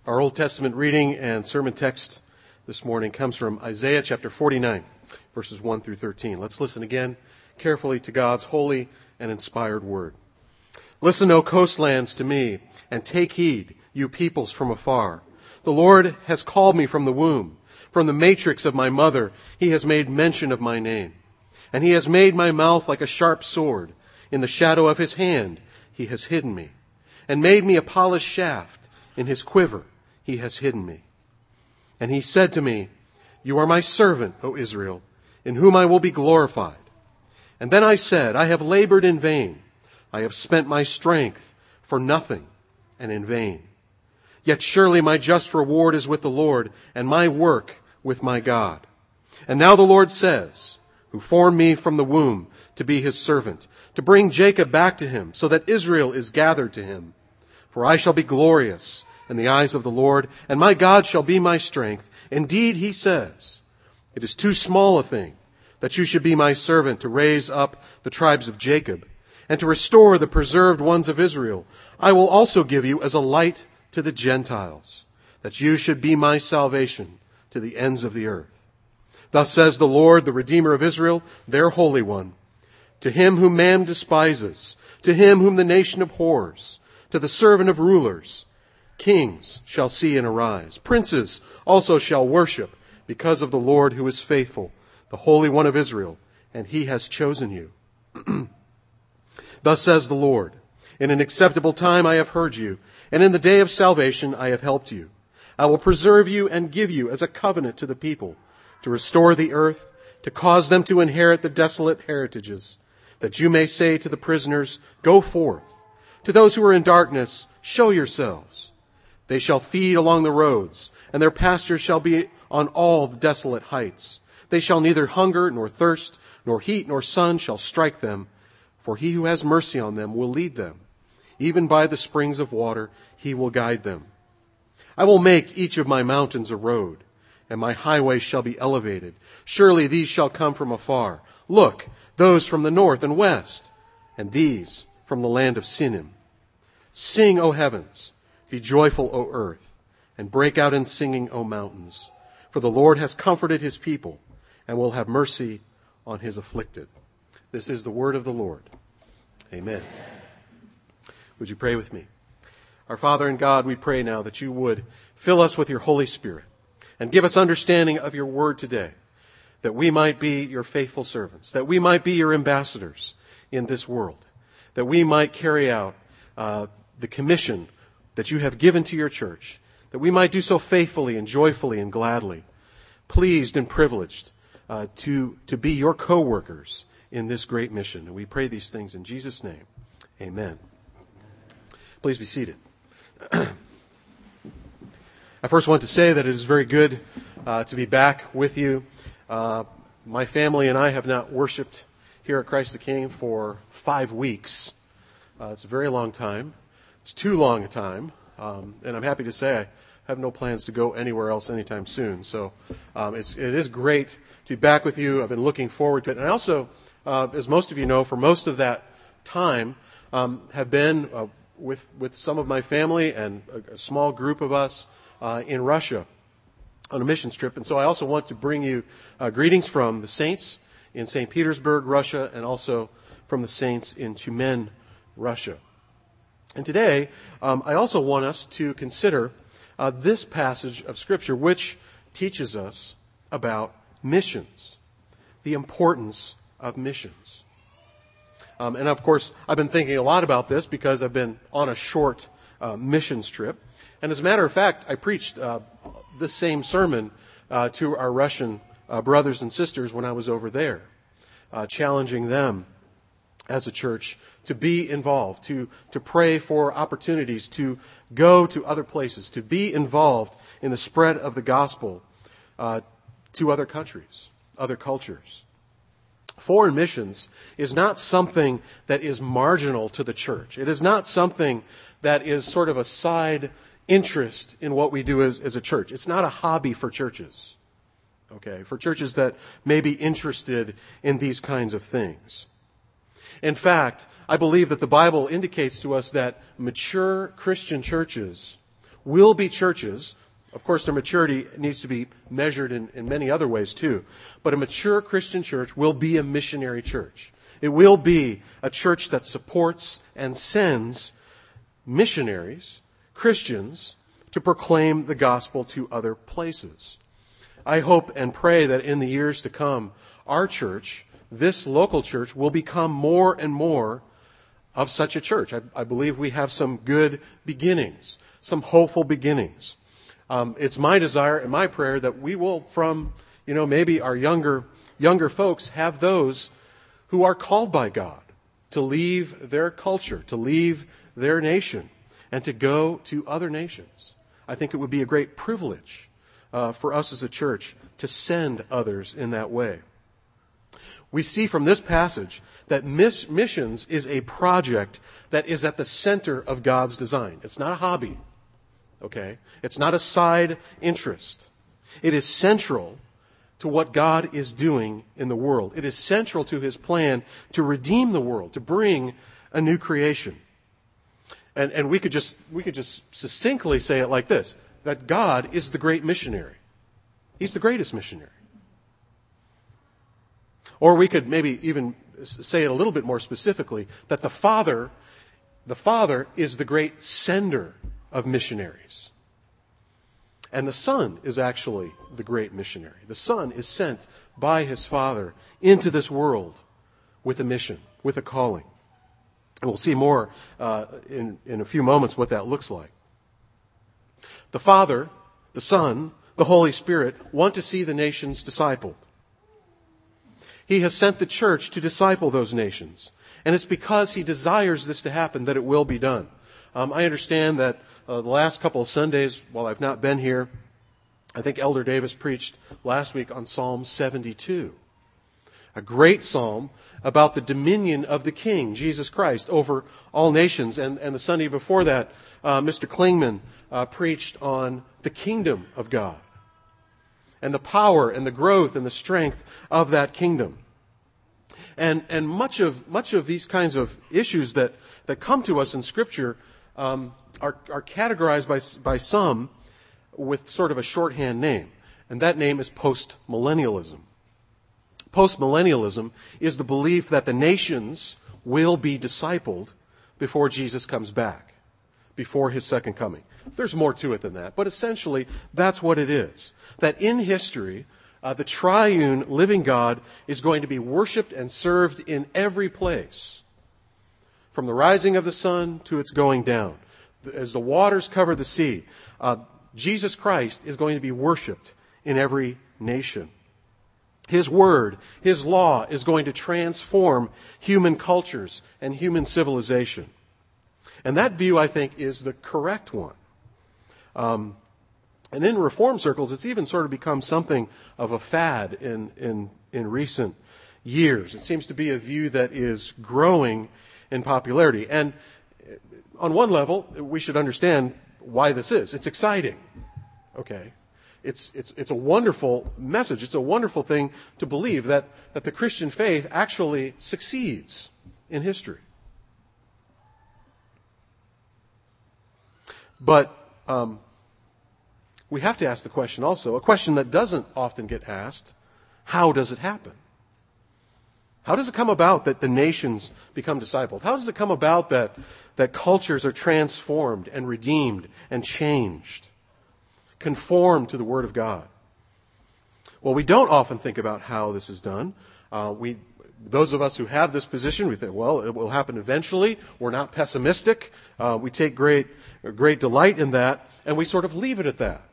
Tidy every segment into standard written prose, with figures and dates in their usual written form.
Our Old Testament reading and sermon text this morning comes from Isaiah chapter 49, verses 1 through 13. Let's listen again carefully to God's holy and inspired word. Listen, O coastlands, to me, and take heed, you peoples from afar. The Lord has called me from the womb. From the matrix of my mother, he has made mention of my name. And he has made my mouth like a sharp sword. In the shadow of his hand, he has hidden me, and made me a polished shaft. In his quiver, he has hidden me. And he said to me, You are my servant, O Israel, in whom I will be glorified. And then I said, I have labored in vain. I have spent my strength for nothing and in vain. Yet surely my just reward is with the Lord, and my work with my God. And now the Lord says, who formed me from the womb to be his servant, to bring Jacob back to him, so that Israel is gathered to him. For I shall be glorious in the eyes of the Lord, and my God shall be my strength. Indeed, he says, it is too small a thing that you should be my servant to raise up the tribes of Jacob and to restore the preserved ones of Israel. I will also give you as a light to the Gentiles, that you should be my salvation to the ends of the earth. Thus says the Lord, the Redeemer of Israel, their Holy One, to him whom man despises, to him whom the nation abhors, to the servant of rulers, kings shall see and arise. Princes also shall worship because of the Lord who is faithful, the Holy One of Israel, and he has chosen you. Thus says the Lord, in an acceptable time I have heard you, and in the day of salvation I have helped you. I will preserve you and give you as a covenant to the people, to restore the earth, to cause them to inherit the desolate heritages, that you may say to the prisoners, Go forth. To those who are in darkness, show yourselves. They shall feed along the roads, and their pastures shall be on all the desolate heights. They shall neither hunger nor thirst, nor heat nor sun shall strike them, for he who has mercy on them will lead them. Even by the springs of water he will guide them. I will make each of my mountains a road, and my highways shall be elevated. Surely these shall come from afar. Look, those from the north and west, and these from the land of Sinim. Sing, O heavens, be joyful, O earth, and break out in singing, O mountains. For the Lord has comforted his people, and will have mercy on his afflicted. This is the word of the Lord. Amen. Would you pray with me? Our Father and God, we pray now that you would fill us with your Holy Spirit and give us understanding of your word today, that we might be your faithful servants, that we might be your ambassadors in this world, that we might carry out the commission that you have given to your church, that we might do so faithfully and joyfully and gladly, pleased and privileged to be your co-workers in this great mission. And we pray these things in Jesus' name. Amen. Please be seated. I first want to say that it is very good to be back with you. My family and I have not worshiped here at Christ the King for 5 weeks. It's a very long time. It's too long a time. And I'm happy to say I have no plans to go anywhere else anytime soon. So it is great to be back with you. I've been looking forward to it. And I also, as most of you know, for most of that time, have been with some of my family and a small group of us in Russia on a missions trip. And so I also want to bring you greetings from the saints in St. Petersburg, Russia, and also from the saints in Tyumen, Russia. And today, I also want us to consider this passage of Scripture, which teaches us about missions, the importance of missions. And of course, I've been thinking a lot about this because I've been on a short missions trip. And as a matter of fact, I preached this same sermon to our Russian brothers and sisters when I was over there, challenging them as a church to be involved, to pray for opportunities to go to other places, to be involved in the spread of the gospel to other countries, other cultures. Foreign missions is not something that is marginal to the church. It is not something that is sort of a side interest in what we do as a church. It's not a hobby for churches, okay, for churches that may be interested in these kinds of things. In fact, I believe that the Bible indicates to us that mature Christian churches will be churches. Of course, their maturity needs to be measured in many other ways too. But a mature Christian church will be a missionary church. It will be a church that supports and sends missionaries, Christians, to proclaim the gospel to other places. I hope and pray that in the years to come, our church, this local church, will become more and more of such a church. I believe we have some good beginnings, some hopeful beginnings. It's my desire and my prayer that we will, from maybe our younger folks, have those who are called by God to leave their culture, to leave their nation, and to go to other nations. I think it would be a great privilege for us as a church to send others in that way. We see from this passage that missions is a project that is at the center of God's design. It's not a hobby, okay? It's not a side interest. It is central to what God is doing in the world. It is central to His plan to redeem the world, to bring a new creation. And we could just succinctly say it like this, that God is the great missionary. He's the greatest missionary. Or we could maybe even say it a little bit more specifically, that the Father is the great sender of missionaries. And the Son is actually the great missionary. The Son is sent by His Father into this world with a mission, with a calling. And we'll see more in a few moments what that looks like. The Father, the Son, the Holy Spirit want to see the nations discipled. He has sent the church to disciple those nations. And it's because He desires this to happen that it will be done. I understand that the last couple of Sundays, while I've not been here, I think Elder Davis preached last week on Psalm 72. A great psalm about the dominion of the King, Jesus Christ, over all nations. And the Sunday before that, Mr. Klingman preached on the kingdom of God and the power and the growth and the strength of that kingdom. And much of these kinds of issues that come to us in Scripture are categorized by some with sort of a shorthand name. And that name is postmillennialism. Postmillennialism is the belief that the nations will be discipled before Jesus comes back, before His second coming. There's more to it than that, but essentially that's what it is. That in history, the triune living God is going to be worshiped and served in every place, from the rising of the sun to its going down. As the waters cover the sea, Jesus Christ is going to be worshiped in every nation. His word, His law is going to transform human cultures and human civilization. And that view, I think, is the correct one. And in Reform circles, it's even sort of become something of a fad in recent years. It seems to be a view that is growing in popularity. And on one level, we should understand why this is. It's exciting. Okay. It's a wonderful message. It's a wonderful thing to believe that the Christian faith actually succeeds in history. But we have to ask the question also, a question that doesn't often get asked: how does it happen? How does it come about that the nations become discipled? How does it come about that cultures are transformed and redeemed and changed, conformed to the Word of God? Well, we don't often think about how this is done. Those of us who have this position, we think, well, it will happen eventually. We're not pessimistic. We take great delight in that, and we sort of leave it at that.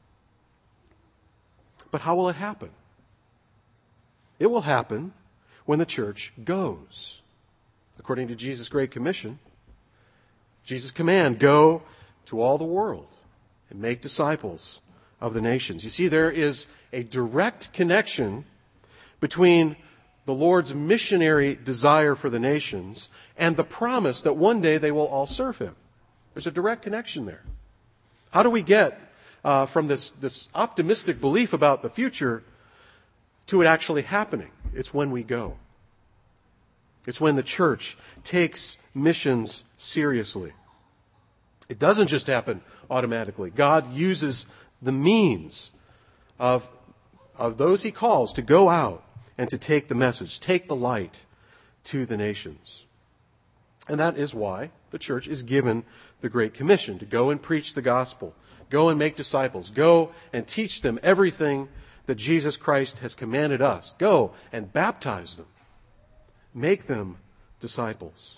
But how will it happen? It will happen when the church goes. According to Jesus' Great Commission, Jesus' command, go to all the world and make disciples of the nations. You see, there is a direct connection between the Lord's missionary desire for the nations and the promise that one day they will all serve Him. There's a direct connection there. How do we get from this optimistic belief about the future to it actually happening? It's when we go. It's when the church takes missions seriously. It doesn't just happen automatically. God uses the means of those he calls to go out and to take the message, take the light to the nations. And that is why the church is given the Great Commission to go and preach the gospel, go and make disciples, go and teach them everything that Jesus Christ has commanded us. Go and baptize them, make them disciples.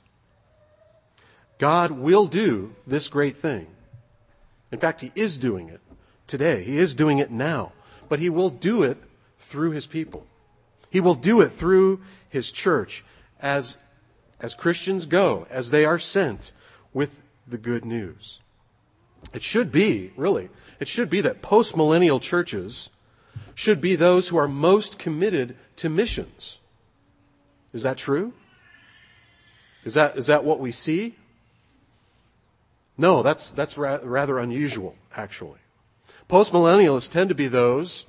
God will do this great thing. In fact, he is doing it today. He is doing it now. But he will do it through his people. He will do it through his church as Christians go, as they are sent with the good news. It should be that post-millennial churches should be those who are most committed to missions. Is that true? Is that what we see? No, that's rather unusual, actually. Postmillennialists tend to be those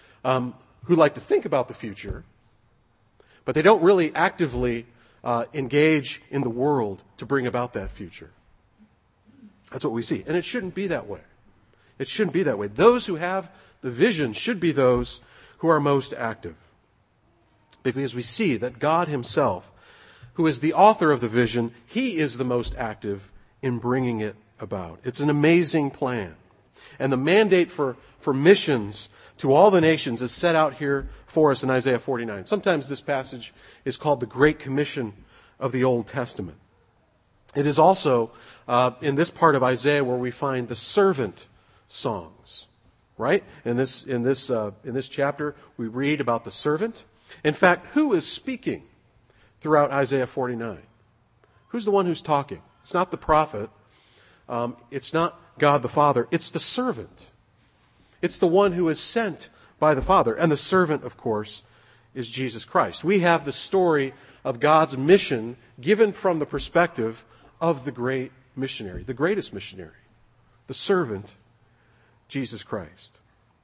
who like to think about the future, but they don't really actively engage in the world to bring about that future. That's what we see. And it shouldn't be that way. It shouldn't be that way. Those who have the vision should be those who are most active. Because we see that God himself, who is the author of the vision, he is the most active in bringing it about. It's an amazing plan. And the mandate for missions to all the nations is set out here for us in Isaiah 49. Sometimes this passage is called the Great Commission of the Old Testament. It is also in this part of Isaiah where we find the servant songs. Right? In this chapter, we read about the servant. In fact, who is speaking throughout Isaiah 49? Who's the one who's talking? It's not the prophet. It's not God the Father. It's the servant. It's the one who is sent by the Father. And the servant, of course, is Jesus Christ. We have the story of God's mission given from the perspective of the great missionary, the greatest missionary, the servant, Jesus Christ.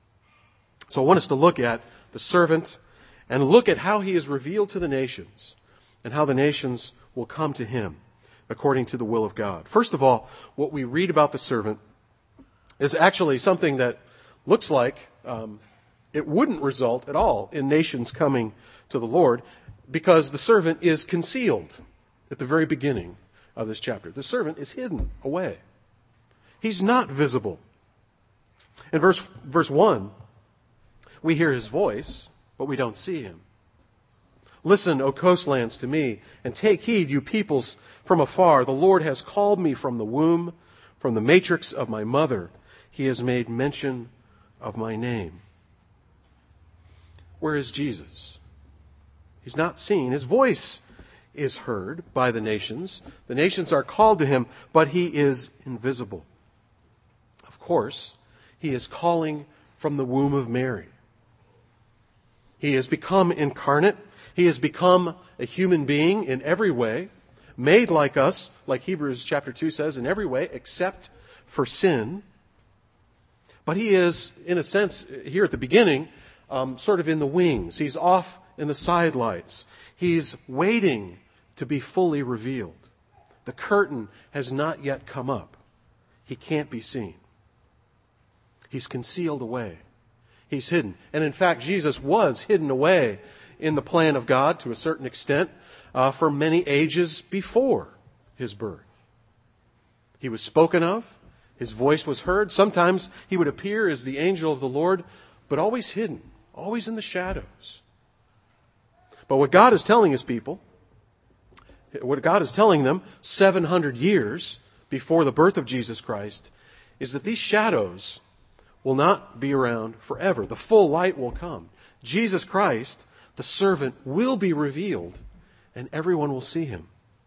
So I want us to look at the servant and look at how he is revealed to the nations and how the nations will come to him according to the will of God. First of all, what we read about the servant is actually something that looks like it wouldn't result at all in nations coming to the Lord, because the servant is concealed at the very beginning of this chapter. The servant is hidden away. He's not visible. In verse 1, we hear his voice, but we don't see him. Listen, O coastlands, to me, and take heed, you peoples from afar. The Lord has called me from the womb, from the matrix of my mother. He has made mention of my name. Where is Jesus? He's not seen. His voice is heard by the nations. The nations are called to him, but he is invisible. Of course, he is calling from the womb of Mary. He has become incarnate. He has become a human being in every way, made like us, like Hebrews chapter 2 says, in every way except for sin. But he is, in a sense, here at the beginning, sort of in the wings. He's off in the sidelights. He's waiting to be fully revealed. The curtain has not yet come up. He can't be seen. He's concealed away. He's hidden. And in fact, Jesus was hidden away in the plan of God to a certain extent for many ages before his birth. He was spoken of. His voice was heard. Sometimes he would appear as the angel of the Lord, but always hidden, always in the shadows. But what God is telling his people, what God is telling them 700 years before the birth of Jesus Christ, is that these shadows will not be around forever. The full light will come. Jesus Christ, the servant, will be revealed, and everyone will see him.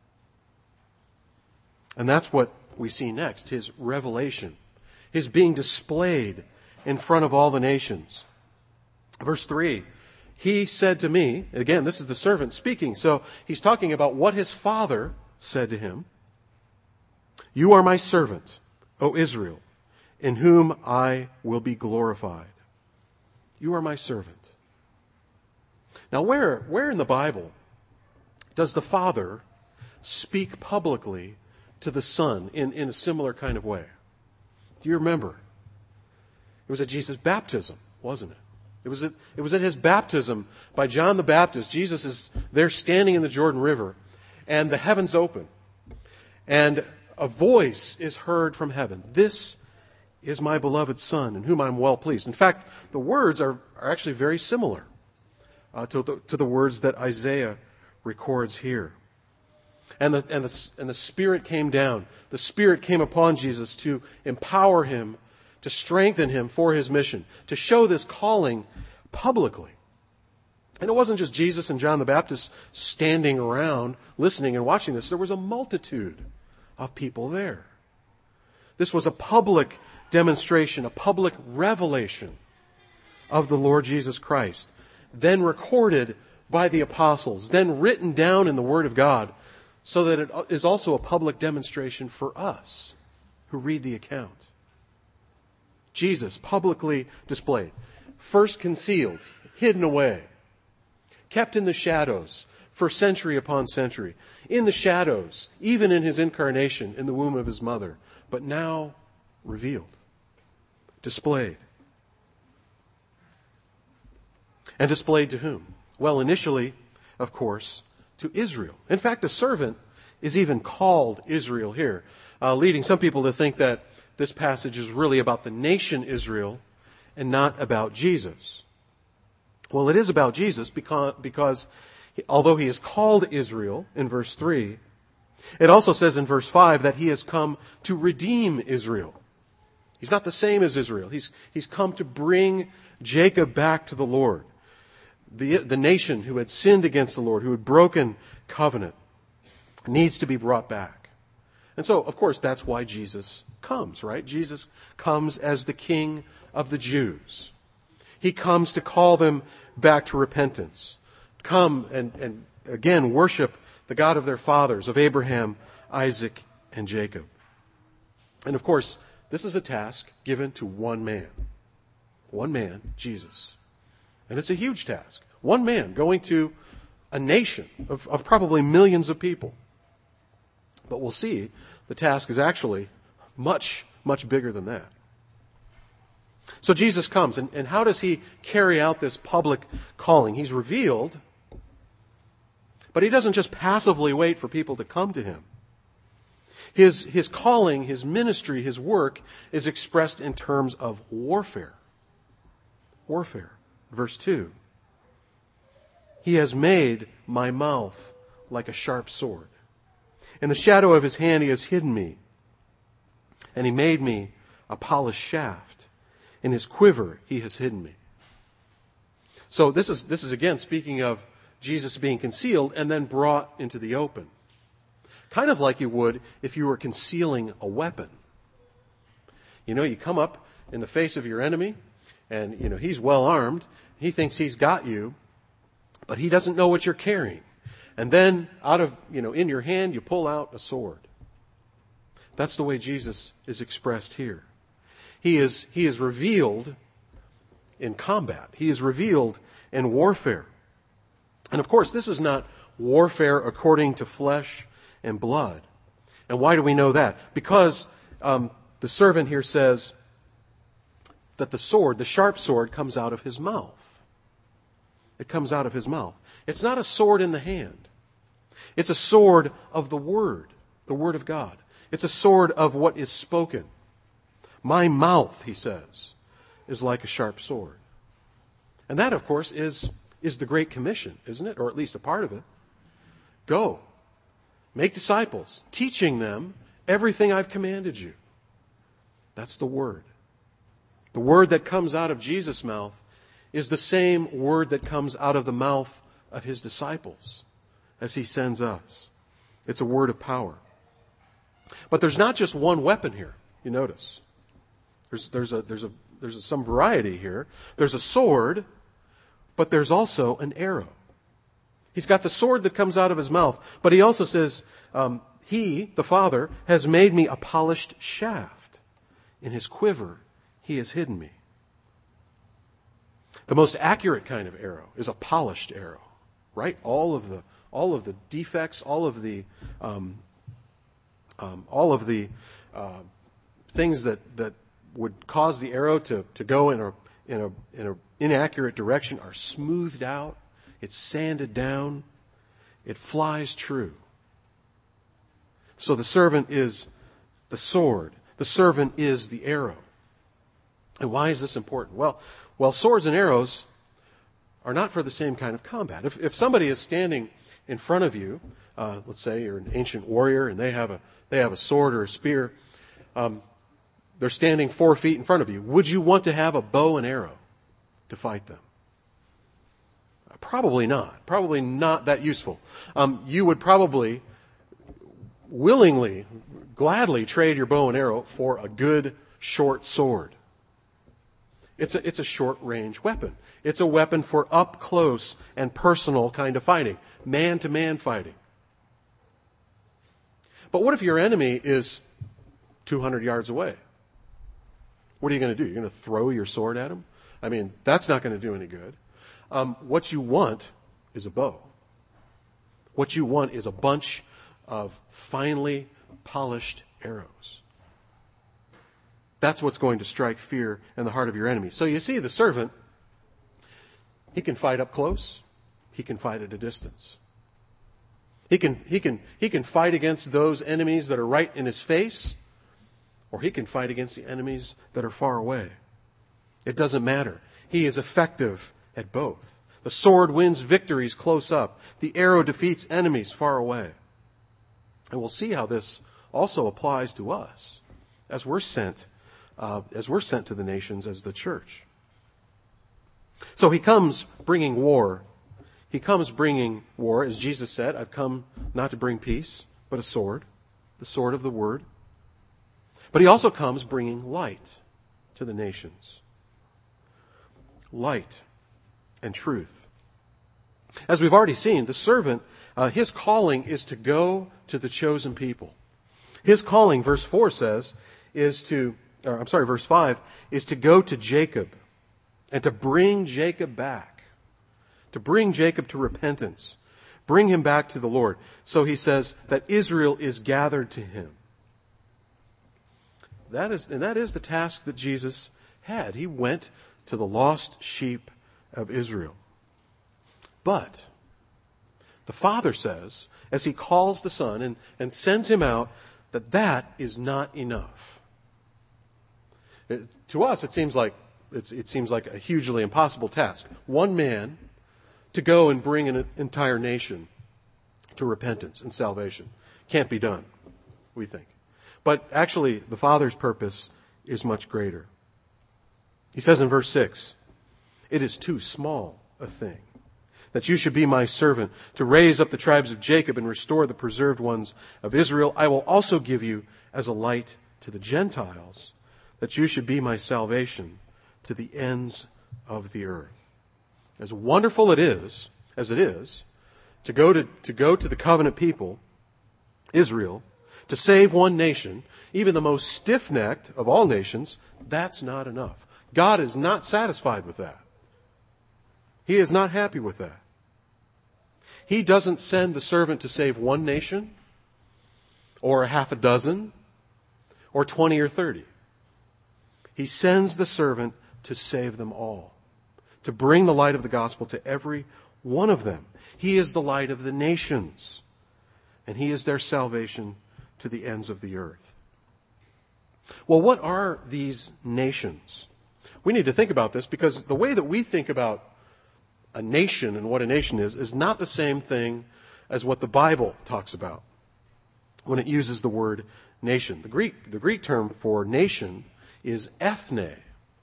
And that's what we see next, his revelation, his being displayed in front of all the nations. Verse 3, he said to me, again, this is the servant speaking, so he's talking about what his father said to him. You are my servant, O Israel, in whom I will be glorified. You are my servant. Now, where in the Bible does the Father speak publicly to the Son in a similar kind of way. Do you remember? It was at Jesus' baptism, wasn't it? It was at his baptism by John the Baptist. Jesus is there standing in the Jordan River, and the heavens open. And a voice is heard from heaven. This is my beloved Son, in whom I'm well pleased. In fact, the words are actually very similar to the words that Isaiah records here. And the Spirit came down. The Spirit came upon Jesus to empower him, to strengthen him for his mission, to show this calling publicly. And it wasn't just Jesus and John the Baptist standing around listening and watching this. There was a multitude of people there. This was a public demonstration, a public revelation of the Lord Jesus Christ, then recorded by the apostles, then written down in the Word of God, so that it is also a public demonstration for us who read the account. Jesus publicly displayed, first concealed, hidden away, kept in the shadows for century upon century, in the shadows, even in his incarnation in the womb of his mother, but now revealed, displayed. And displayed to whom? Well, initially, of course, to Israel. In fact, the servant is even called Israel here, leading some people to think that this passage is really about the nation Israel and not about Jesus. Well, it is about Jesus because although he is called Israel in verse 3, it also says in verse 5 that he has come to redeem Israel. He's not the same as Israel. He's come to bring Jacob back to the Lord. The nation who had sinned against the Lord, who had broken covenant, needs to be brought back. And so, of course, that's why Jesus comes, right? Jesus comes as the King of the Jews. He comes to call them back to repentance. Come and again worship the God of their fathers, of Abraham, Isaac, and Jacob. And of course, this is a task given to one man. One man, Jesus. And it's a huge task. One man going to a nation of probably millions of people. But we'll see the task is actually much, much bigger than that. So Jesus comes, and how does he carry out this public calling? He's revealed, but he doesn't just passively wait for people to come to him. His calling, his ministry, his work is expressed in terms of warfare. Warfare. Verse 2. He has made my mouth like a sharp sword. In the shadow of his hand he has hidden me. And he made me a polished shaft. In his quiver he has hidden me. So this is again speaking of Jesus being concealed and then brought into the open. Kind of like you would if you were concealing a weapon. You know, you come up in the face of your enemy, and you know he's well armed. He thinks he's got you, but he doesn't know what you're carrying. And then in your hand you pull out a sword. That's the way Jesus is expressed here. He is revealed in combat. He is revealed in warfare. And of course, this is not warfare according to flesh and blood. And why do we know that? Because the servant here says that the sword, the sharp sword, comes out of his mouth. It comes out of his mouth. It's not a sword in the hand. It's a sword of the Word of God. It's a sword of what is spoken. My mouth, he says, is like a sharp sword. And that, of course, is the Great Commission, isn't it? Or at least a part of it. Go, make disciples, teaching them everything I've commanded you. That's the Word. The word that comes out of Jesus' mouth is the same word that comes out of the mouth of his disciples as he sends us. It's a word of power. But there's not just one weapon here, you notice. There's some variety here. There's a sword, but there's also an arrow. He's got the sword that comes out of his mouth, but he also says, he, the Father, has made me a polished shaft. In his quiver, he has hidden me. The most accurate kind of arrow is a polished arrow, right? All of the defects, all of the All of the things that would cause the arrow to go in an inaccurate direction are smoothed out. It's sanded down. It flies true. So the servant is the sword. The servant is the arrow. And why is this important? Well, swords and arrows are not for the same kind of combat. If somebody is standing in front of you, let's say you're an ancient warrior and they have a sword or a spear, they're standing 4 feet in front of you. Would you want to have a bow and arrow to fight them? Probably not. Probably not that useful. You would probably willingly, gladly trade your bow and arrow for a good short sword. It's a short-range weapon. It's a weapon for up-close and personal kind of fighting, man-to-man fighting. But what if your enemy is 200 yards away? What are you going to do? You're going to throw your sword at him? I mean, that's not going to do any good. What you want is a bow. What you want is a bunch of finely polished arrows. That's what's going to strike fear in the heart of your enemy. So you see, the servant, he can fight up close. He can fight at a distance. He can fight against those enemies that are right in his face, or he can fight against the enemies that are far away. It doesn't matter. He is effective at both. The sword wins victories close up. The arrow defeats enemies far away. And we'll see how this also applies to us as we're sent to the nations as the church. So he comes bringing war. He comes bringing war, as Jesus said, I've come not to bring peace, but a sword, the sword of the word. But he also comes bringing light to the nations. Light and truth. As we've already seen, the servant, his calling is to go to the chosen people. His calling, verse 4 says, verse 5, is to go to Jacob and to bring Jacob back, to bring Jacob to repentance, bring him back to the Lord. So he says that Israel is gathered to him. That is the task that Jesus had. He went to the lost sheep of Israel. But the Father says, as he calls the Son and sends him out, that is not enough. To us, it seems like a hugely impossible task. One man to go and bring an entire nation to repentance and salvation. Can't be done, we think. But actually, the Father's purpose is much greater. He says in verse 6, "It is too small a thing that you should be my servant to raise up the tribes of Jacob and restore the preserved ones of Israel. I will also give you as a light to the Gentiles, that you should be my salvation to the ends of the earth." As wonderful as it is to go to the covenant people, Israel, to save one nation, even the most stiff-necked of all nations, that's not enough. God is not satisfied with that. He is not happy with that. He doesn't send the servant to save one nation, or a half a dozen, or 20 or 30. He sends the servant to save them all, to bring the light of the gospel to every one of them. He is the light of the nations, and he is their salvation to the ends of the earth. Well, what are these nations? We need to think about this, because the way that we think about a nation and what a nation is not the same thing as what the Bible talks about when it uses the word nation. The Greek term for nation is ethne.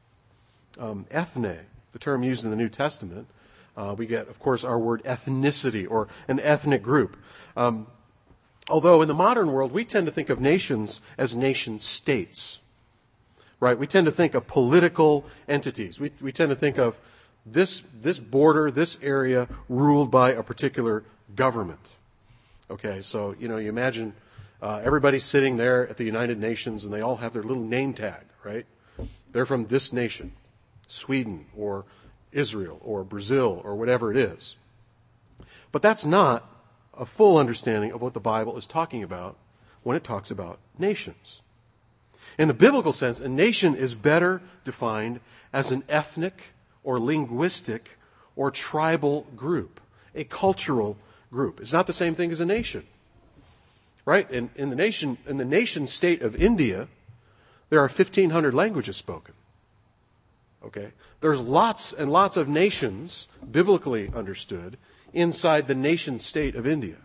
Ethne, the term used in the New Testament. We get, of course, our word ethnicity or an ethnic group. Although in the modern world, we tend to think of nations as nation states. Right? We tend to think of political entities. We tend to think of this border, this area ruled by a particular government. Okay, so, you imagine everybody's sitting there at the United Nations and they all have their little name tag, right? They're from this nation, Sweden or Israel or Brazil or whatever it is. But that's not a full understanding of what the Bible is talking about when it talks about nations. In the biblical sense, a nation is better defined as an ethnic or linguistic or tribal group, a cultural group. It's not the same thing as a nation. Right? In the nation state of India, there are 1,500 languages spoken. Okay? There's lots and lots of nations, biblically understood, inside the nation state of India.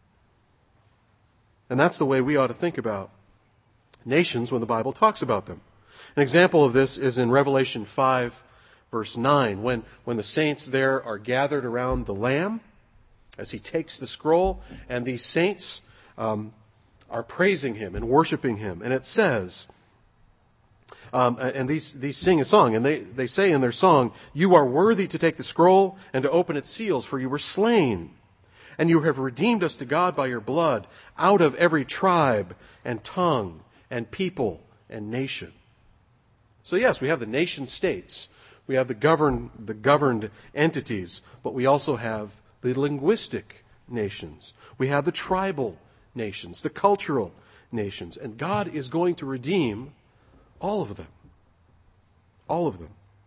And that's the way we ought to think about nations when the Bible talks about them. An example of this is in Revelation 5, verse 9, when the saints there are gathered around the Lamb as he takes the scroll, and these saints are praising him and worshiping him. And it says, and these sing a song, and they say in their song, "You are worthy to take the scroll and to open its seals, for you were slain. And you have redeemed us to God by your blood out of every tribe and tongue and people and nation." So yes, we have the nation states. We have the governed entities, but we also have the linguistic nations. We have the tribal nations, the cultural nations. And God is going to redeem all of them. All of them.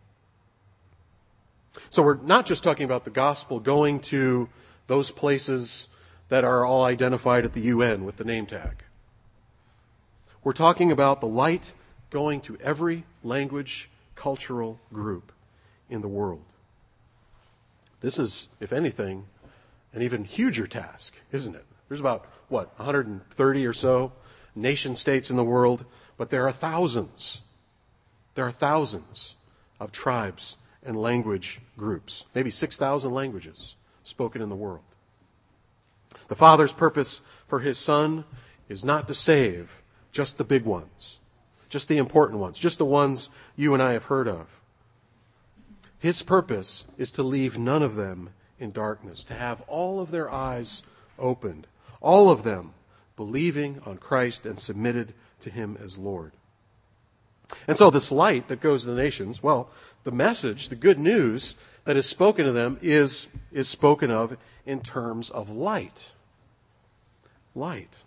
So we're not just talking about the gospel going to those places that are all identified at the UN with the name tag. We're talking about the light going to every language, cultural group in the world. This is, if anything, an even huger task, isn't it? There's about, 130 or so nation states in the world, but there are thousands. There are thousands of tribes and language groups, maybe 6,000 languages spoken in the world. The Father's purpose for his Son is not to save just the big ones, just the important ones, just the ones you and I have heard of. His purpose is to leave none of them in darkness, to have all of their eyes opened, all of them believing on Christ and submitted to him as Lord. And so this light that goes to the nations, well, the message, the good news that is spoken to them is spoken of in terms of light. Light.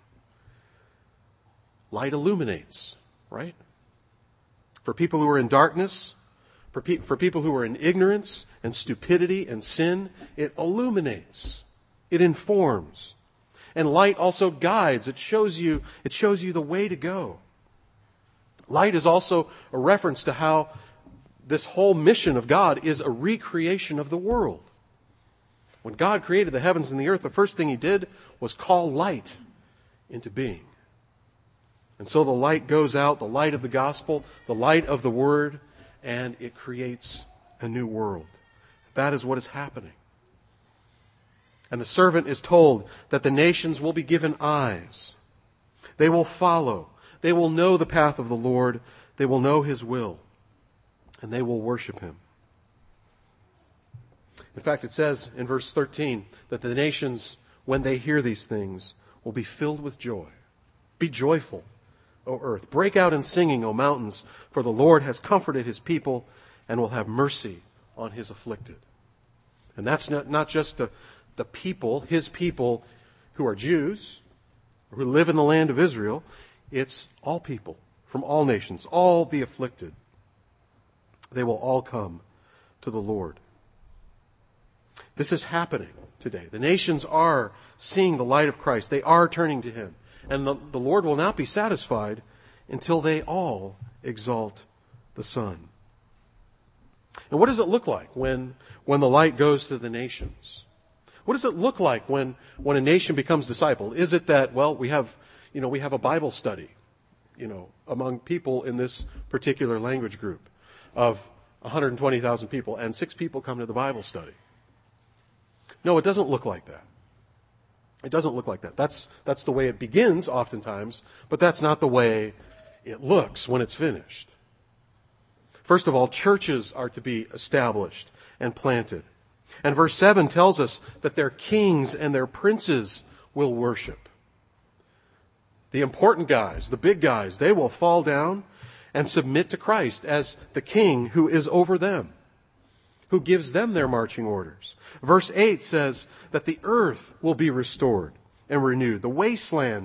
Light illuminates, right? For people who are in darkness, for people who are in ignorance and stupidity and sin, it illuminates. It informs. And light also guides. It shows you the way to go. Light is also a reference to how this whole mission of God is a recreation of the world. When God created the heavens and the earth, the first thing he did was call light into being. And so the light goes out, the light of the gospel, the light of the word, and it creates a new world. That is what is happening. And the servant is told that the nations will be given eyes. They will follow. They will know the path of the Lord. They will know his will. And they will worship him. In fact, it says in verse 13 that the nations, when they hear these things, will be filled with joy. Be joyful, O earth. Break out in singing, O mountains, for the Lord has comforted his people and will have mercy on his afflicted. And that's not just the people, his people who are Jews, who live in the land of Israel. It's all people from all nations, all the afflicted. They will all come to the Lord. This is happening today. The nations are seeing the light of Christ. They are turning to him. And the Lord will not be satisfied until they all exalt the Son. And what does it look like when the light goes to the nations? What does it look like when a nation becomes disciple? Is it that, we have a Bible study, among people in this particular language group of 120,000 people, and 6 people come to the Bible study? No, it doesn't look like that. It doesn't look like that. That's the way it begins oftentimes, but that's not the way it looks when it's finished. First of all, churches are to be established and planted. And verse 7 tells us that their kings and their princes will worship. The important guys, the big guys, they will fall down and submit to Christ as the king who is over them, who gives them their marching orders. Verse 8 says that the earth will be restored and renewed. The wasteland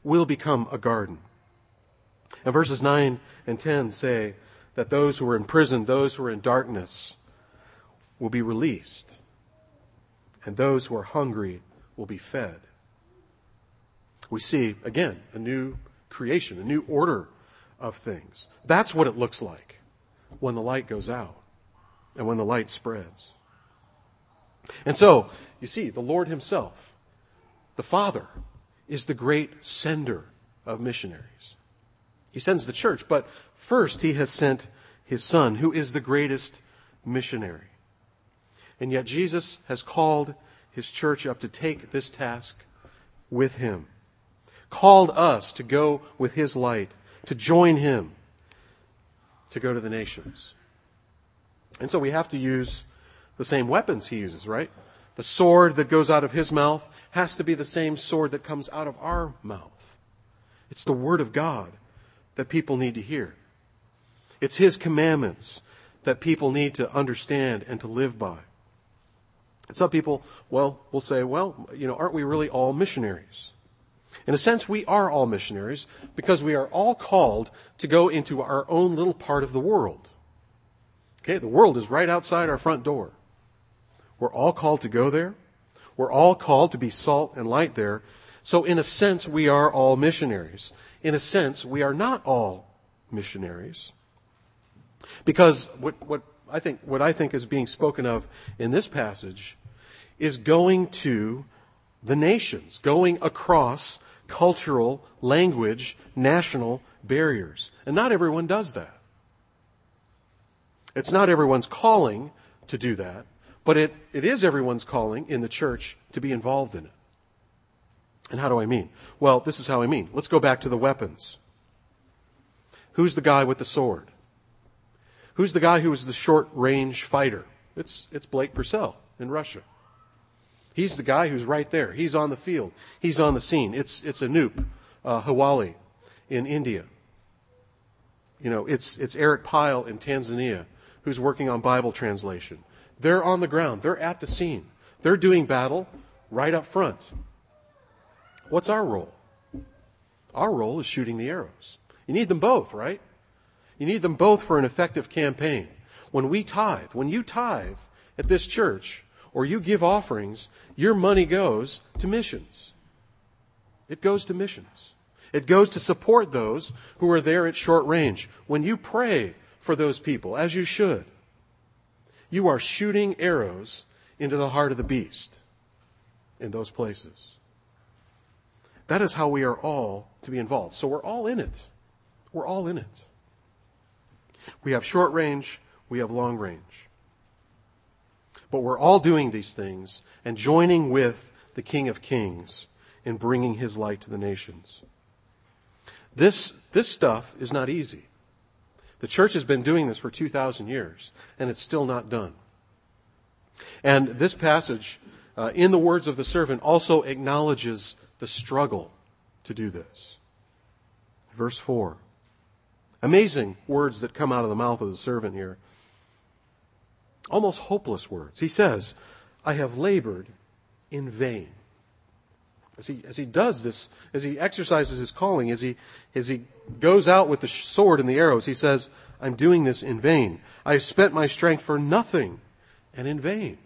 will become a garden. And verses 9 and 10 say that those who are in prison, those who are in darkness, will be released. And those who are hungry will be fed. We see, again, a new creation, a new order of things. That's what it looks like when the light goes out and when the light spreads. And so, you see, the Lord himself, the Father, is the great sender of missionaries. He sends the church, but first he has sent his Son, who is the greatest missionary. And yet Jesus has called his church up to take this task with him. Called us to go with his light, to join him, to go to the nations. And so we have to use the same weapons he uses, right? The sword that goes out of his mouth has to be the same sword that comes out of our mouth. It's the word of God that people need to hear. It's his commandments that people need to understand and to live by. And some people, will say, aren't we really all missionaries? In a sense, we are all missionaries because we are all called to go into our own little part of the world. Okay, the world is right outside our front door. We're all called to go there. We're all called to be salt and light there. So in a sense, we are all missionaries. In a sense, we are not all missionaries. Because what I think is being spoken of in this passage is going to the nations, going across cultural, language, national barriers. And not everyone does that. It's not everyone's calling to do that, but it is everyone's calling in the church to be involved in it. And how do I mean? Well, this is how I mean. Let's go back to the weapons. Who's the guy with the sword? Who's the guy who is the short-range fighter? It's Blake Purcell in Russia. He's the guy who's right there. He's on the field. He's on the scene. It's Anup Hawali in India. It's Eric Pyle in Tanzania who's working on Bible translation. They're on the ground. They're at the scene. They're doing battle right up front. What's our role? Our role is shooting the arrows. You need them both, right? You need them both for an effective campaign. When you tithe at this church, or you give offerings, your money goes to missions. It goes to missions. It goes to support those who are there at short range. When you pray for those people, as you should, you are shooting arrows into the heart of the beast in those places. That is how we are all to be involved. So we're all in it. We're all in it. We have short range, we have long range. But we're all doing these things and joining with the King of Kings in bringing his light to the nations. This stuff is not easy. The church has been doing this for 2,000 years, and it's still not done. And this passage, in the words of the servant, also acknowledges the struggle to do this. Verse 4. Amazing words that come out of the mouth of the servant here. Almost hopeless words. He says, I have labored in vain. As he does this, as he exercises his calling, as he goes out with the sword and the arrows, he says, I'm doing this in vain. I have spent my strength for nothing and in vain.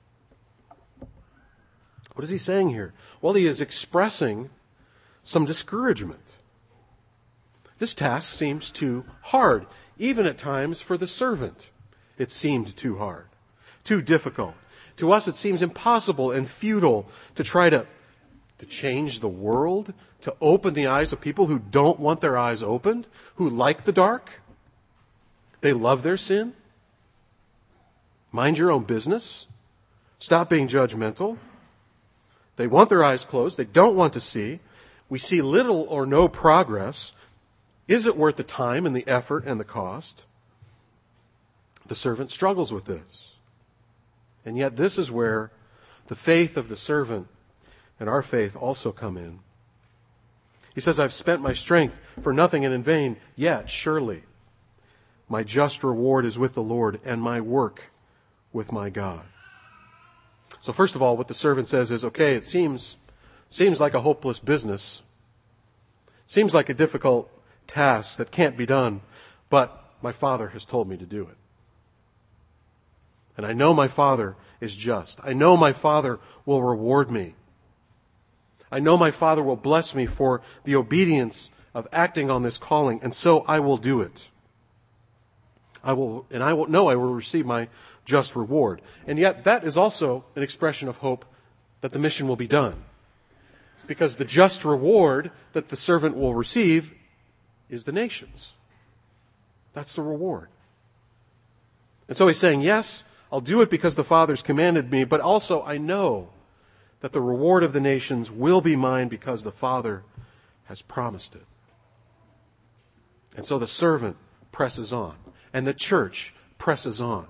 What is he saying here? Well, he is expressing some discouragement. This task seems too hard, even at times for the servant. It seemed too hard, too difficult. To us, it seems impossible and futile to try to change the world, to open the eyes of people who don't want their eyes opened, who like the dark. They love their sin. Mind your own business. Stop being judgmental. They want their eyes closed. They don't want to see. We see little or no progress. Is it worth the time and the effort and the cost? The servant struggles with this. And yet this is where the faith of the servant and our faith also come in. He says, I've spent my strength for nothing and in vain, yet surely my just reward is with the Lord and my work with my God. So first of all, what the servant says is, okay, it seems like a hopeless business. Seems like a difficult task that can't be done, but my Father has told me to do it. And I know my Father is just. I know my Father will reward me. I know my Father will bless me for the obedience of acting on this calling, and so I will do it. I will receive my just reward. And yet that is also an expression of hope that the mission will be done. Because the just reward that the servant will receive is the nations. That's the reward. And so he's saying, yes, I'll do it because the Father's commanded me, but also I know that the reward of the nations will be mine because the Father has promised it. And so the servant presses on, and the church presses on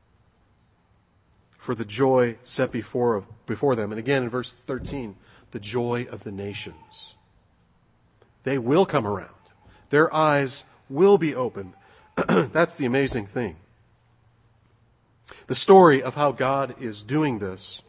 for the joy set before them. And again in verse 13, the joy of the nations. They will come around. Their eyes will be opened. That's the amazing thing. The story of how God is doing this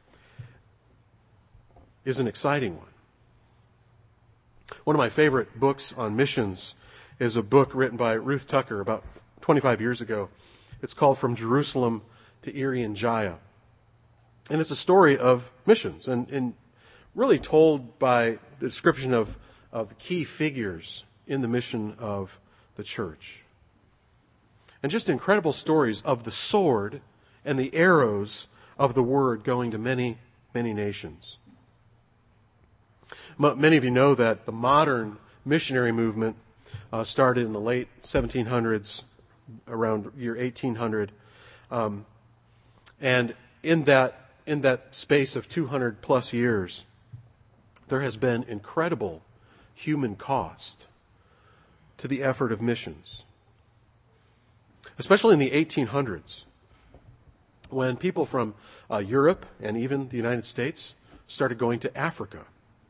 is an exciting one. One of my favorite books on missions is a book written by Ruth Tucker about 25 years ago. It's called From Jerusalem to Irian Jaya. And it's a story of missions and really told by the description of key figures in the mission of the church. And just incredible stories of the sword and the arrows of the word going to many, many nations. Many of you know that the modern missionary movement started in the late 1700s, around year 1800. And in that space of 200 plus years, there has been incredible human cost to the effort of missions. Especially in the 1800s, when people from Europe and even the United States started going to Africa.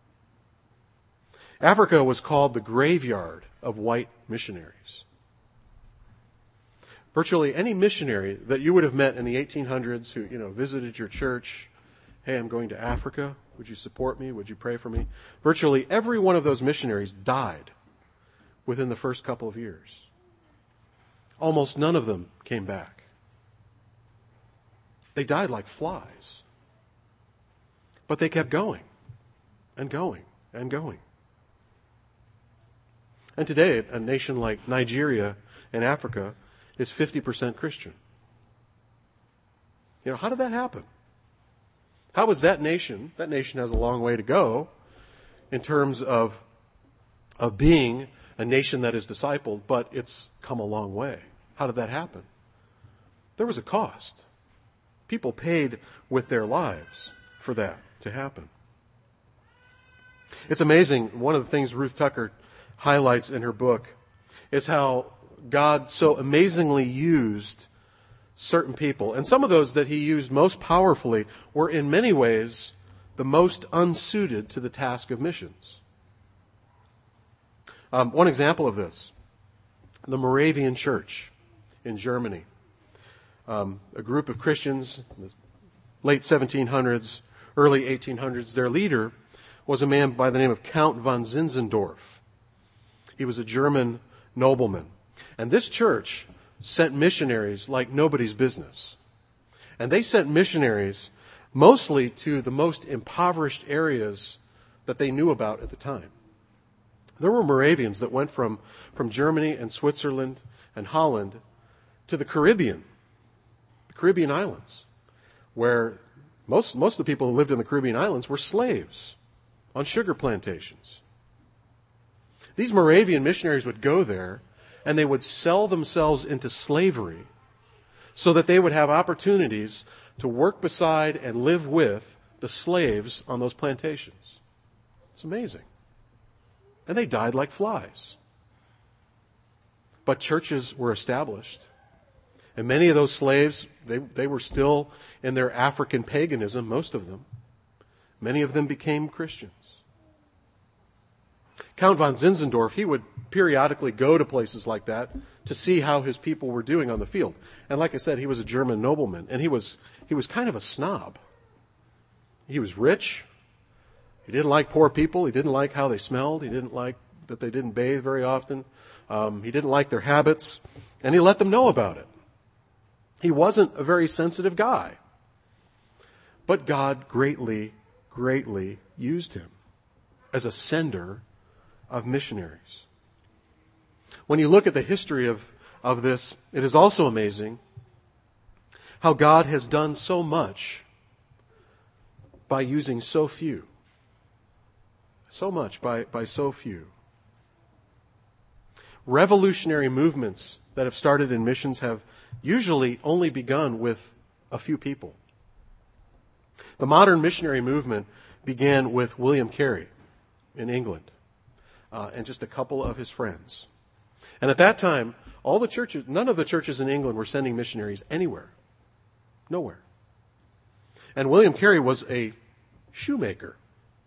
Africa was called the graveyard of white missionaries. Virtually any missionary that you would have met in the 1800s who, visited your church, hey, I'm going to Africa, would you support me, would you pray for me? Virtually every one of those missionaries died within the first couple of years. Almost none of them came back. They died like flies. But they kept going and going and going. And today, a nation like Nigeria in Africa is 50% Christian. How did that happen? How was that nation has a long way to go in terms of being a nation that is discipled, but it's come a long way. How did that happen? There was a cost. People paid with their lives for that to happen. It's amazing. One of the things Ruth Tucker highlights in her book is how God so amazingly used certain people. And some of those that he used most powerfully were in many ways the most unsuited to the task of missions. One example of this, the Moravian Church in Germany. A group of Christians in the late 1700s, early 1800s. Their leader was a man by the name of Count von Zinzendorf. He was a German nobleman. And this church sent missionaries like nobody's business. And they sent missionaries mostly to the most impoverished areas that they knew about at the time. There were Moravians that went from Germany and Switzerland and Holland to the Caribbean islands, where most of the people who lived in the Caribbean islands were slaves on sugar plantations. These Moravian missionaries would go there and they would sell themselves into slavery so that they would have opportunities to work beside and live with the slaves on those plantations. It's amazing. And they died like flies. But churches were established. And many of those slaves, they were still in their African paganism, most of them. Many of them became Christians. Count von Zinzendorf, he would periodically go to places like that to see how his people were doing on the field. And like I said, he was a German nobleman, and he was kind of a snob. He was rich. He didn't like poor people. He didn't like how they smelled. He didn't like that they didn't bathe very often. He didn't like their habits, and he let them know about it. He wasn't a very sensitive guy. But God greatly, greatly used him as a sender of missionaries. When you look at the history of this, it is also amazing how God has done so much by using so few. So much by so few. Revolutionary movements that have started in missions have usually only begun with a few people. The modern missionary movement began with William Carey in England and just a couple of his friends. And at that time, none of the churches in England were sending missionaries anywhere. Nowhere. And William Carey was a shoemaker.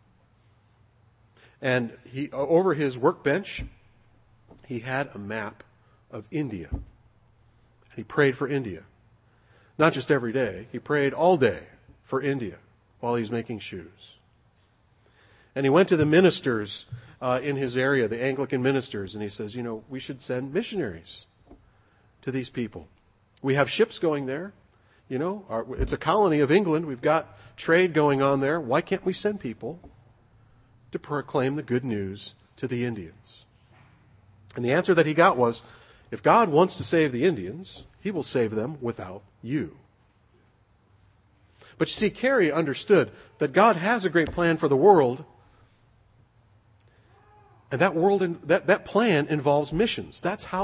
And over his workbench, he had a map of India. And he prayed for India. Not just every day. He prayed all day for India while he was making shoes. And he went to the ministers in his area, the Anglican ministers, and he says, we should send missionaries to these people. We have ships going there. It's a colony of England. We've got trade going on there. Why can't we send people to proclaim the good news to the Indians? And the answer that he got was, if God wants to save the Indians, he will save them without you. But you see, Carey understood that God has a great plan for the world, and that plan involves missions. That's how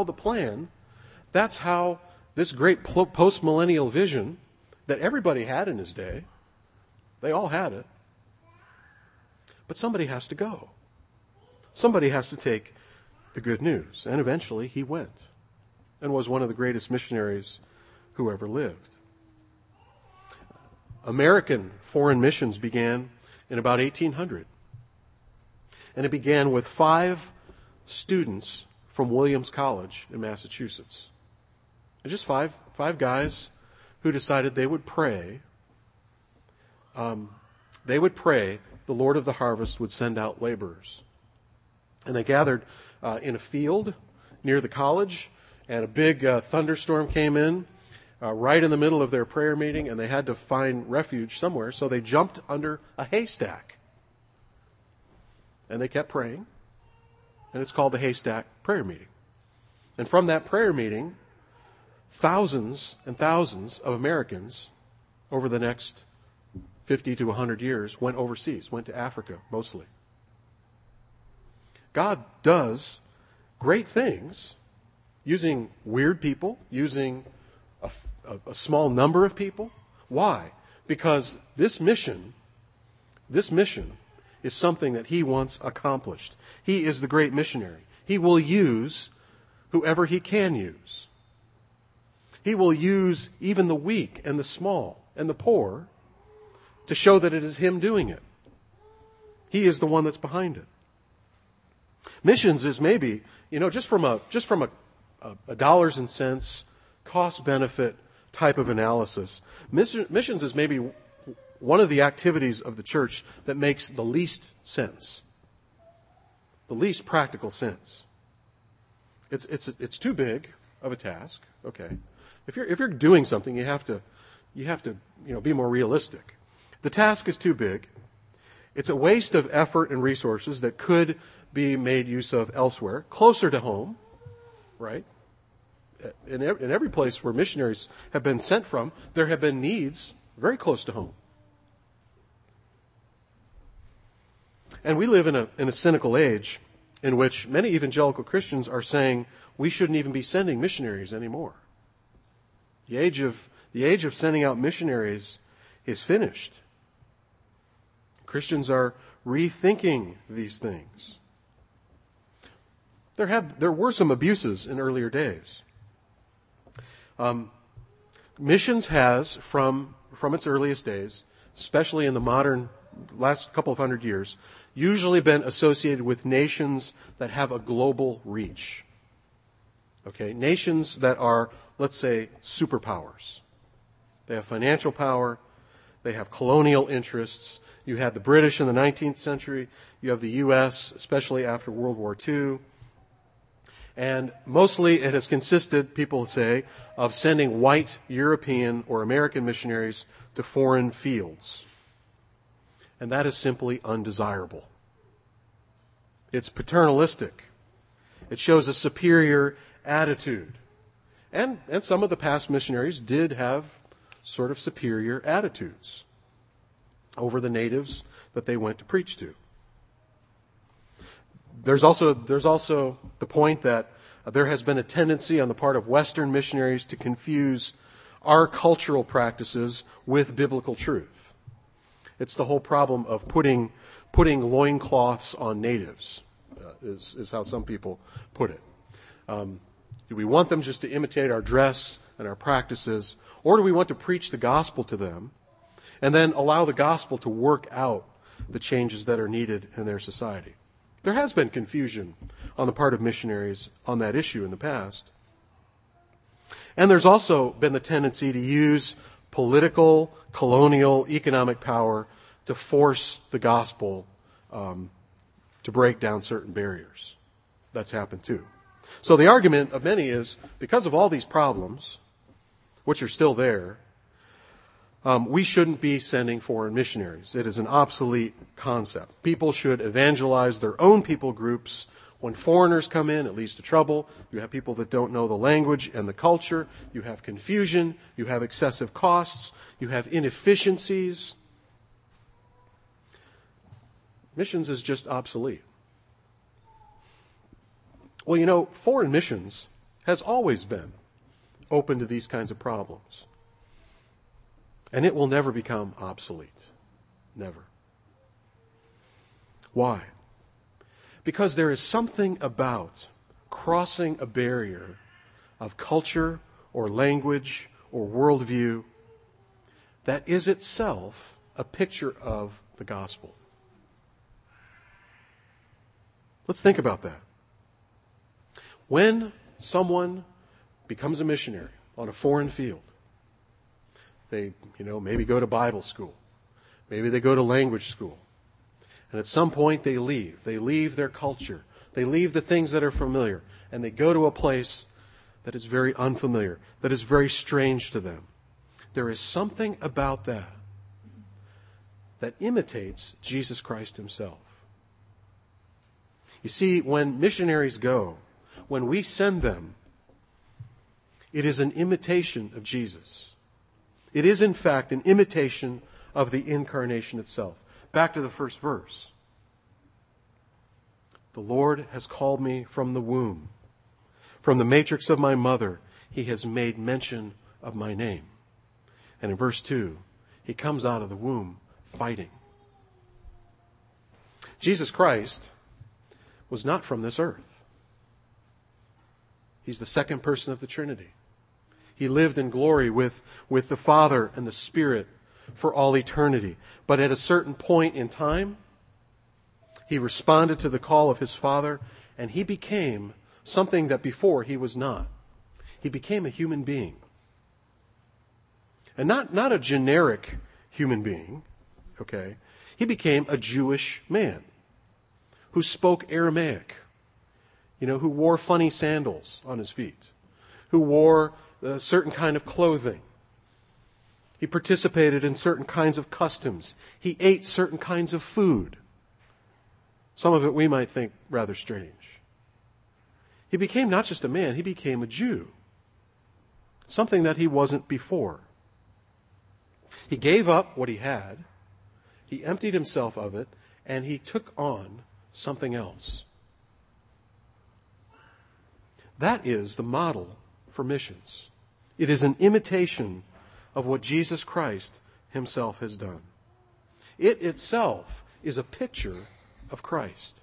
this great post-millennial vision that everybody had in his day, they all had it. But somebody has to go. Somebody has to take the good news. And eventually he went and was one of the greatest missionaries who ever lived. American foreign missions began in about 1800. And it began with 5 students from Williams College in Massachusetts. And just five guys who decided they would pray. They would pray the Lord of the harvest would send out laborers. And they gathered in a field near the college, and a big thunderstorm came in right in the middle of their prayer meeting, and they had to find refuge somewhere, so they jumped under a haystack. And they kept praying, and it's called the Haystack Prayer Meeting. And from that prayer meeting, thousands and thousands of Americans over the next 50 to 100 years went overseas, went to Africa mostly. God does great things using weird people, using a small number of people. Why? Because this mission is something that he wants accomplished. He is the great missionary. He will use whoever he can use. He will use even the weak and the small and the poor to show that it is him doing it. He is the one that's behind it. Missions is maybe, just from a dollars and cents, cost benefit type of analysis, missions is maybe one of the activities of the church that makes the least sense, the least practical sense. It's too big of a task. Okay, if you're doing something, you have to be more realistic. The task is too big. It's a waste of effort and resources that could be made use of elsewhere, closer to home, right? In every place where missionaries have been sent from, there have been needs very close to home. And we live in a cynical age in which many evangelical Christians are saying we shouldn't even be sending missionaries anymore. The age of sending out missionaries is finished. Christians are rethinking these things. There were some abuses in earlier days. Missions has, from its earliest days, especially in the modern last couple of hundred years, usually been associated with nations that have a global reach. Okay, nations that are, let's say, superpowers. They have financial power, they have colonial interests, You had the British in the 19th century. You have the U.S., especially after World War II. And mostly it has consisted, people say, of sending white European or American missionaries to foreign fields. And that is simply undesirable. It's paternalistic. It shows a superior attitude. And some of the past missionaries did have sort of superior attitudes over the natives that they went to preach to. There's also the point that there has been a tendency on the part of Western missionaries to confuse our cultural practices with biblical truth. It's the whole problem of putting loincloths on natives, is how some people put it. Do we want them just to imitate our dress and our practices, or do we want to preach the gospel to them and then allow the gospel to work out the changes that are needed in their society? There has been confusion on the part of missionaries on that issue in the past. And there's also been the tendency to use political, colonial, economic power to force the gospel to break down certain barriers. That's happened too. So the argument of many is, because of all these problems, which are still there, we shouldn't be sending foreign missionaries. It is an obsolete concept. People should evangelize their own people groups. When foreigners come in, it leads to trouble. You have people that don't know the language and the culture. You have confusion. You have excessive costs. You have inefficiencies. Missions is just obsolete. Well, foreign missions has always been open to these kinds of problems. And it will never become obsolete. Never. Why? Because there is something about crossing a barrier of culture or language or worldview that is itself a picture of the gospel. Let's think about that. When someone becomes a missionary on a foreign field, they, maybe go to Bible school. Maybe they go to language school. And at some point they leave. They leave their culture. They leave the things that are familiar. And they go to a place that is very unfamiliar, that is very strange to them. There is something about that imitates Jesus Christ himself. You see, when missionaries go, when we send them, it is an imitation of Jesus. It is, in fact, an imitation of the incarnation itself. Back to the first verse. The Lord has called me from the womb. From the matrix of my mother, he has made mention of my name. And in verse 2, he comes out of the womb fighting. Jesus Christ was not from this earth. He's the second person of the Trinity. He lived in glory with the Father and the Spirit for all eternity. But at a certain point in time, he responded to the call of his Father, and he became something that before he was not. He became a human being. And not a generic human being, okay? He became a Jewish man who spoke Aramaic, who wore funny sandals on his feet, who wore a certain kind of clothing. He participated in certain kinds of customs. He ate certain kinds of food. Some of it we might think rather strange. He became not just a man, he became a Jew. Something that he wasn't before. He gave up what he had. He emptied himself of it, and he took on something else. That is the model for missions. It is an imitation of what Jesus Christ himself has done. It itself is a picture of Christ.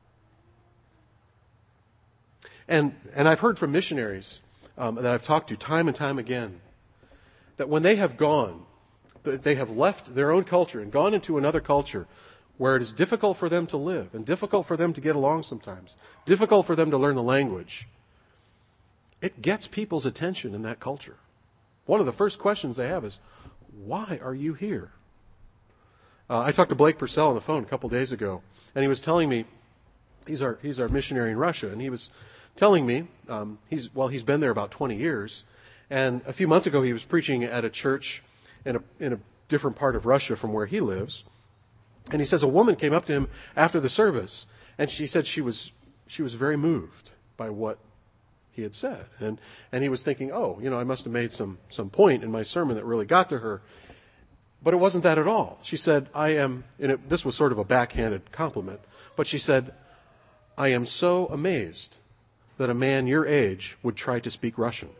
And I've heard from missionaries that I've talked to time and time again that when they have gone, they have left their own culture and gone into another culture where it is difficult for them to live and difficult for them to get along sometimes, difficult for them to learn the language, it gets people's attention in that culture. One of the first questions they have is, why are you here? I talked to Blake Purcell on the phone a couple days ago, and he was telling me, he's our missionary in Russia, and he was telling me, he's been there about 20 years, and a few months ago he was preaching at a church in a different part of Russia from where he lives, and he says a woman came up to him after the service, and she said she was very moved by what he had said, and he was thinking, I must have made some point in my sermon that really got to her. But it wasn't that at all. She said, this was sort of a backhanded compliment, but she said, I am so amazed that a man your age would try to speak Russian.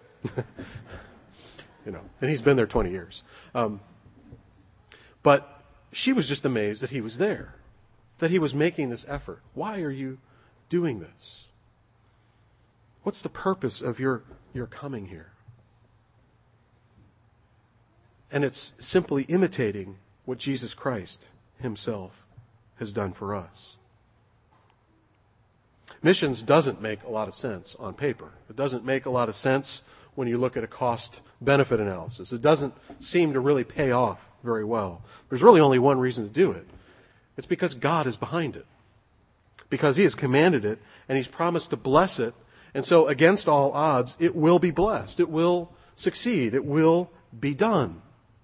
And he's been there 20 years. But she was just amazed that he was there, that he was making this effort. Why are you doing this? What's the purpose of your coming here? And it's simply imitating what Jesus Christ himself has done for us. Missions doesn't make a lot of sense on paper. It doesn't make a lot of sense when you look at a cost-benefit analysis. It doesn't seem to really pay off very well. There's really only one reason to do it. It's because God is behind it. Because he has commanded it, and he's promised to bless it. And so against all odds, it will be blessed. It will succeed. It will be done.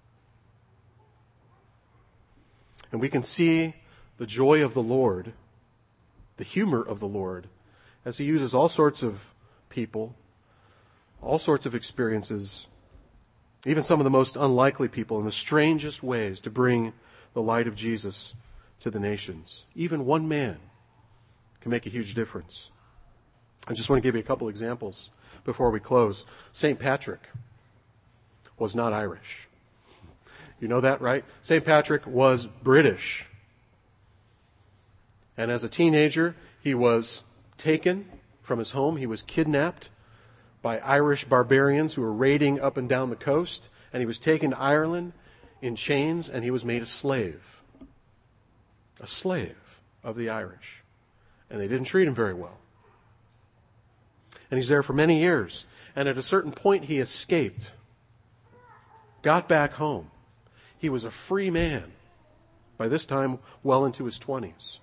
And we can see the joy of the Lord, the humor of the Lord, as he uses all sorts of people, all sorts of experiences, even some of the most unlikely people in the strangest ways to bring the light of Jesus to the nations. Even one man can make a huge difference. I just want to give you a couple examples before we close. St. Patrick was not Irish. You know that, right? St. Patrick was British. And as a teenager, he was taken from his home. He was kidnapped by Irish barbarians who were raiding up and down the coast. And he was taken to Ireland in chains, and he was made a slave. A slave of the Irish. And they didn't treat him very well. And he's there for many years. And at a certain point, he escaped. Got back home. He was a free man, by this time well into his 20s.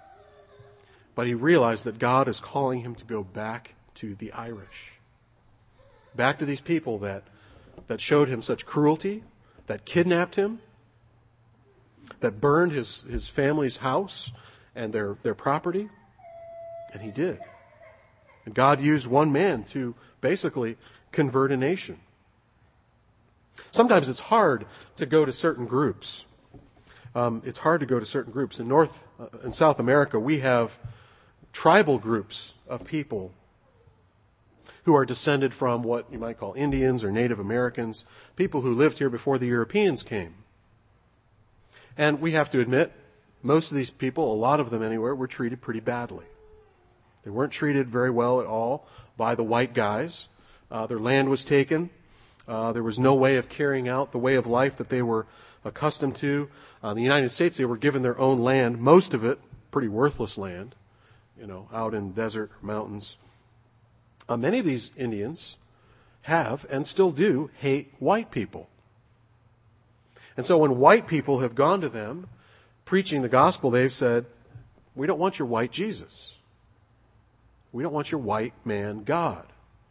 But he realized that God is calling him to go back to the Irish. Back to these people that showed him such cruelty, that kidnapped him, that burned his family's house and their property. And he did. And God used one man to basically convert a nation. Sometimes it's hard to go to certain groups. It's hard to go to certain groups. In North and South America, we have tribal groups of people who are descended from what you might call Indians or Native Americans, people who lived here before the Europeans came. And we have to admit, most of these people, a lot of them anyway, were treated pretty badly. They weren't treated very well at all by the white guys. Their land was taken. There was no way of carrying out the way of life that they were accustomed to. In the United States, they were given their own land, most of it pretty worthless land, out in desert or mountains. Many of these Indians have and still do hate white people. And so when white people have gone to them preaching the gospel, they've said, we don't want your white Jesus. We don't want your white man God.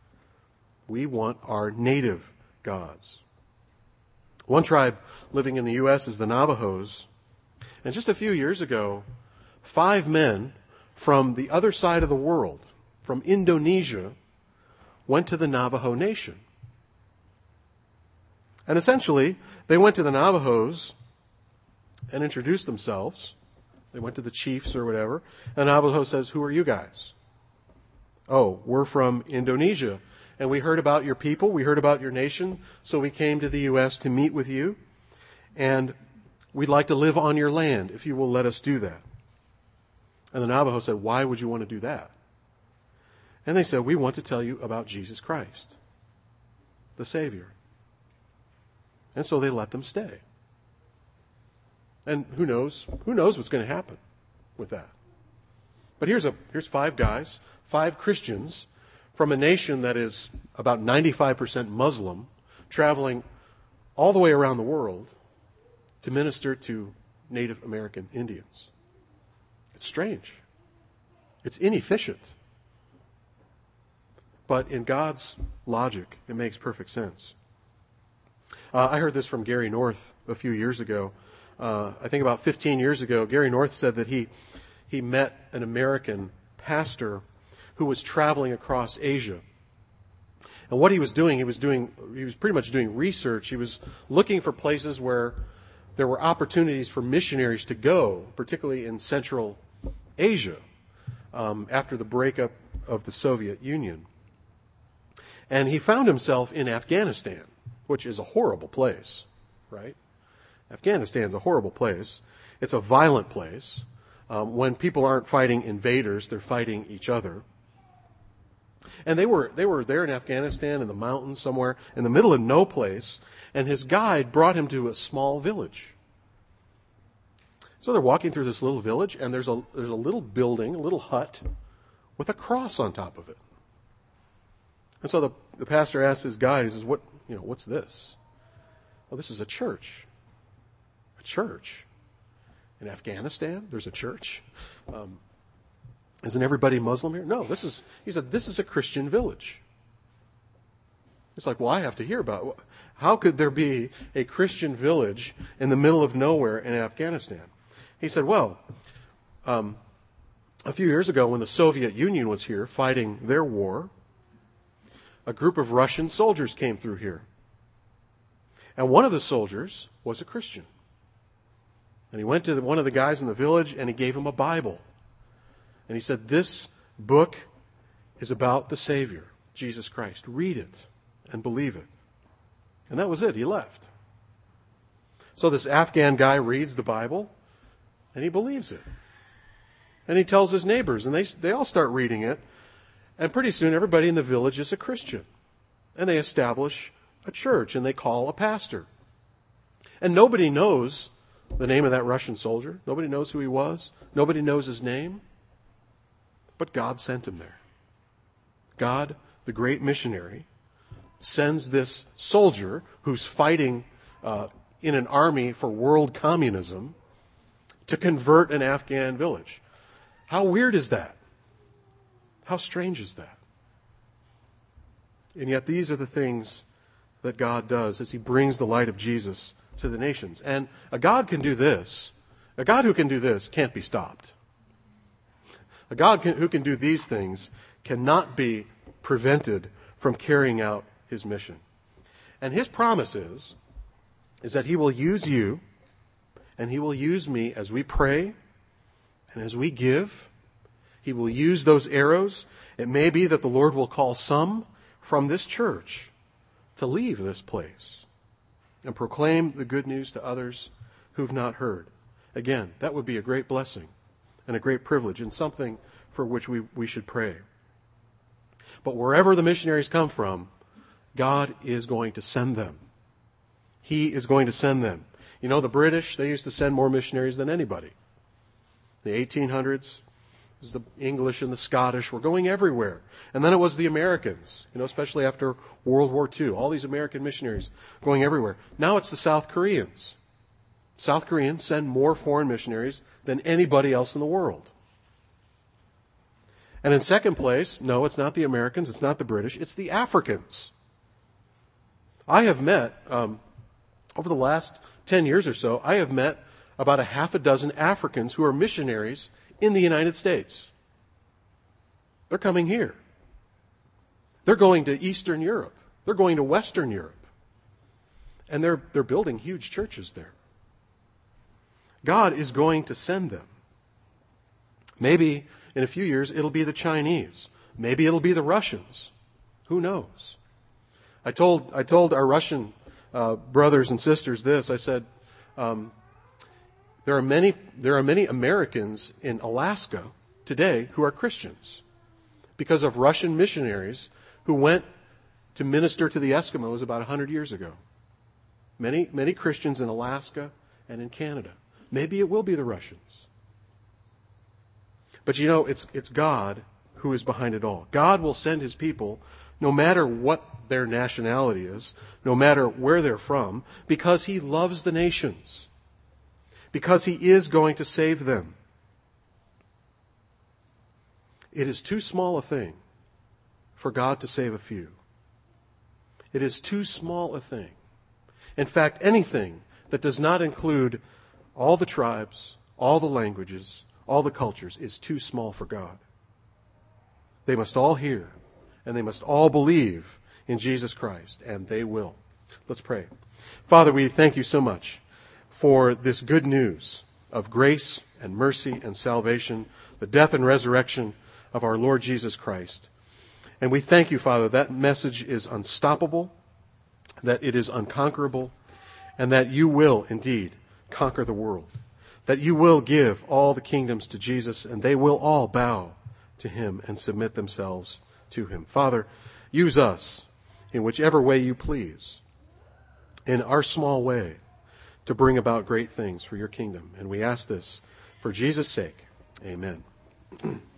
We want our native gods. One tribe living in the U.S. is the Navajos. And just a few years ago, 5 men from the other side of the world, from Indonesia, went to the Navajo Nation. And essentially, they went to the Navajos and introduced themselves. They went to the chiefs or whatever. And the Navajo says, who are you guys? Oh, we're from Indonesia. And we heard about your people, we heard about your nation, so we came to the U.S. to meet with you. And we'd like to live on your land, if you will let us do that. And the Navajo said, why would you want to do that? And they said, we want to tell you about Jesus Christ, the Savior. And so they let them stay. And who knows what's going to happen with that. But here's 5 guys, 5 Christians from a nation that is about 95% Muslim, traveling all the way around the world to minister to Native American Indians. It's strange. It's inefficient. But in God's logic, it makes perfect sense. I heard this from Gary North a few years ago. I think about 15 years ago, Gary North said that he met an American pastor who was traveling across Asia. And what he was doing, he was pretty much doing research. He was looking for places where there were opportunities for missionaries to go, particularly in Central Asia, after the breakup of the Soviet Union. And he found himself in Afghanistan, which is a horrible place, right? Afghanistan's a horrible place. It's a violent place. When people aren't fighting invaders, they're fighting each other. And they were there in Afghanistan in the mountains somewhere, in the middle of no place, and his guide brought him to a small village. So they're walking through this little village, and there's a little building, a little hut, with a cross on top of it. And so the pastor asks his guide, he says, what's this? Well, this is a church. A church. In Afghanistan, there's a church. Isn't everybody Muslim here? No, he said, this is a Christian village. It's like, well, I have to hear about it. How could there be a Christian village in the middle of nowhere in Afghanistan? He said, well, a few years ago when the Soviet Union was here fighting their war, a group of Russian soldiers came through here. And one of the soldiers was a Christian. And he went to one of the guys in the village and he gave him a Bible. And he said, this book is about the Savior, Jesus Christ. Read it and believe it. And that was it. He left. So this Afghan guy reads the Bible and he believes it. And he tells his neighbors and they all start reading it. And pretty soon everybody in the village is a Christian. And they establish a church and they call a pastor. And nobody knows the name of that Russian soldier. Nobody knows who he was. Nobody knows his name. But God sent him there. God, the great missionary, sends this soldier who's fighting in an army for world communism to convert an Afghan village. How weird is that? How strange is that? And yet these are the things that God does as he brings the light of Jesus to the nations. And a God can do this. A God who can do this can't be stopped. A God who can do these things cannot be prevented from carrying out his mission. And his promise is that he will use you and he will use me as we pray and as we give. He will use those arrows. It may be that the Lord will call some from this church to leave this place and proclaim the good news to others who've not heard. Again, that would be a great blessing and a great privilege and something for which we should pray. But wherever the missionaries come from, God is going to send them. He is going to send them. You know, the British, they used to send more missionaries than anybody. The 1800s, it was the English and the Scottish were going everywhere. And then it was the Americans, especially after World War II. All these American missionaries going everywhere. Now it's the South Koreans. South Koreans send more foreign missionaries than anybody else in the world. And in second place, no, it's not the Americans, it's not the British, it's the Africans. I have met, over the last 10 years or so, I have met about a half a dozen Africans who are missionaries in the United States. They're coming here. They're going to Eastern Europe. They're going to Western Europe. And they're building huge churches there. God is going to send them. Maybe in a few years it'll be the Chinese. Maybe it'll be the Russians. Who knows? I told our Russian brothers and sisters this. I said, there are many Americans in Alaska today who are Christians because of Russian missionaries who went to minister to the Eskimos about 100 years ago. Many Christians in Alaska and in Canada. Maybe it will be the Russians. But it's God who is behind it all. God will send his people no matter what their nationality is, no matter where they're from, because he loves the nations. because he is going to save them. It is too small a thing for God to save a few. It is too small a thing. In fact, anything that does not include all the tribes, all the languages, all the cultures is too small for God. They must all hear, and they must all believe in Jesus Christ, and they will. Let's pray. Father, we thank you so much for this good news of grace and mercy and salvation, the death and resurrection of our Lord Jesus Christ. And we thank you, Father, that message is unstoppable, that it is unconquerable, and that you will indeed conquer the world, that you will give all the kingdoms to Jesus, and they will all bow to him and submit themselves to him. Father, use us in whichever way you please, in our small way, to bring about great things for your kingdom. And we ask this for Jesus' sake. Amen.